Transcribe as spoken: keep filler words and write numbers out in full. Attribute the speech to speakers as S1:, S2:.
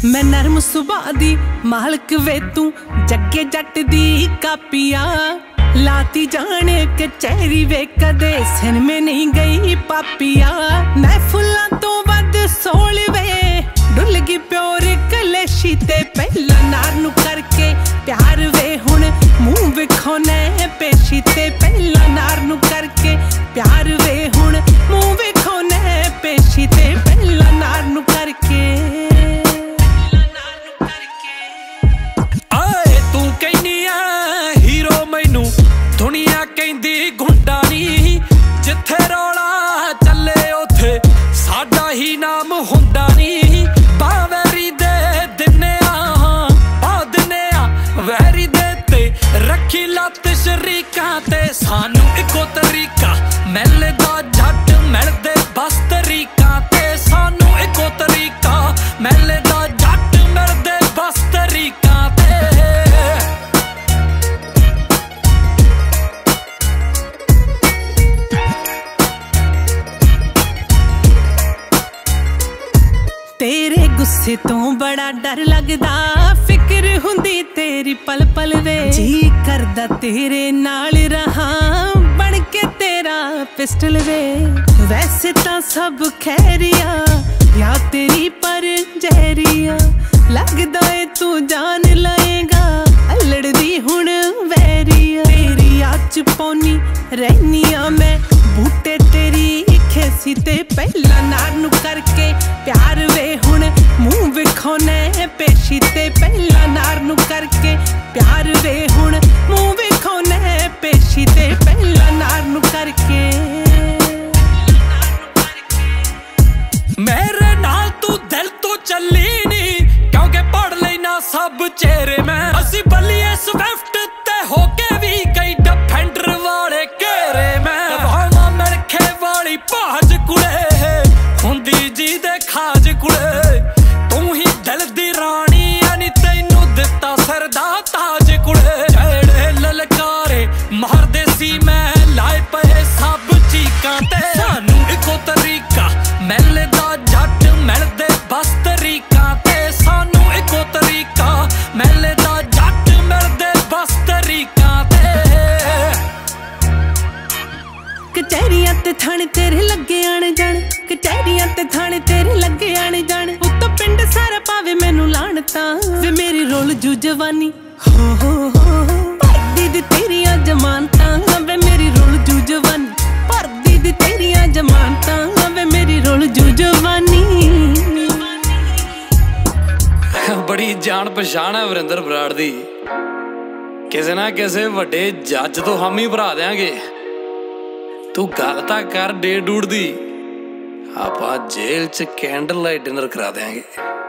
S1: मैं नरम सुभा दी मालक वे तू जगे जट दी कापिया लाती जाने कचहरी वे कदे सिन में नहीं गई पापिया। मैं फुल्लां तो वध सोल वे डुल गई प्योर कलेशी ते पहला नार नू करके प्यार वे हुण मुंह विखाने पेशी ते पहला नार नू करके प्यार वे हुण मुंह विखाने पेशी ते पहला नार नू करके। दुनिया कहंदी गुंडा नी जिथे रौला चले उथे साडा ही नाम हुंदा नी। बावैरी दे दिने आ दिने आ वैरी दे ते रखी लत शरीकां ते सानू इको तरीका मिलदा जट मिलदे बस तरीकां ते सानू इको तरीका मिलदा जट मिलदे बस तरीकां ते। तेरे गुस्से तो बड़ा डर लगदा फिक्र हुंदी तेरी पल पल वे जी करदा तेरे नाल रहा बन के तेरा पिस्टल वे। वैसे तां सब खैरिया या तेरी पर जहरिया लगदा ए तू जान लाएगा अल्लड़ दी हुण वैरिया। तेरी आच पौनी रहनिया मैं बूटे तेरी खेसी ते पहला नार नू करके प्यार वे हुण मुंह विखाने पेशी ते पहला नार नू करके प्यार वे हुण मुंह विखाने पेशी ते पहला नार नू करके। मेरे नाल तू दिल तो चली नी क्योंकि पढ़ लेना सब चेहरे मैं असी बलिए स्विफ्ट ते होके भी कई डिफेंडर वाले घेरे मैं। भाज कुड़े हुंदी जी दे खाज कुड़े तू ही दिल दी रानी यानी तैनू दिता सरदा ताज कुड़े। जेड़े ललकारे मारदे सी मैं लाए पे सब चीकां ते सानू इको तरीका मिलदा जट मिलदे बस तरीकां ते सानू इको तरीका मिलदा जट मिलदे बस तरीकां ते। कचहरियां ते थाने तेरे लगे आने जान कचहरियां ते थाने तेरे लगे आने जान उत्तों पिंड सारा पावे मैनू लाणता वे मेरी रोल जू जवानी हो हो हो भरदी दी तेरियां जमानतां वे मेरी रोल जू जवानी भरदी दी तेरियां जमानतां वे मेरी रोल जू जवानी। बड़ी जान पछाण है वरिंदर बराड़ दी किसे ना किसे वड्डे जज तो हम ही भरा देंगे। तू गल तां कर डे डूड दी आपां जेल च कैंडल लाइट डिनर करा देंगे।